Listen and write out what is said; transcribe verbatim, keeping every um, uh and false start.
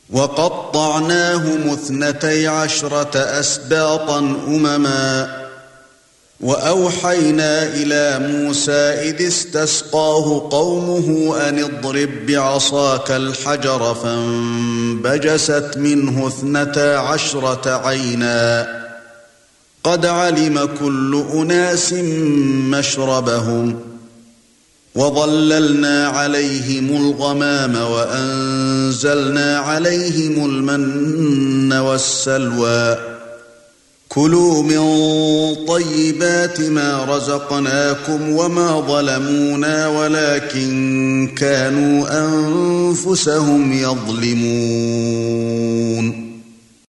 وَقَطَّعْنَاهُمُ اثْنَتَيْ عَشْرَةَ أَسْبَاطًا أُمَمًا وَأَوْحَيْنَا إِلَى مُوسَى إِذِ اسْتَسْقَاهُ قَوْمُهُ أَنِ اضْرِب بِّعَصَاكَ الْحَجَرَ فَانبَجَسَتْ مِنْهُ اثْنَتَا عَشْرَةَ عَيْنًا قَدْ عَلِمَ كُلُّ أُنَاسٍ مَّشْرَبَهُمْ وَظَلَّلْنَا عَلَيْهِمُ الْغَمَامَ وَأَنزَلْنَا عَلَيْهِمُ الْمَنَّ وَالسَّلْوَىٰ كُلُوا مِن طَيِّبَاتِ مَا رَزَقْنَاكُمْ وَمَا ظَلَمُونَا وَلَكِن كَانُوا أَنفُسَهُمْ يَظْلِمُونَ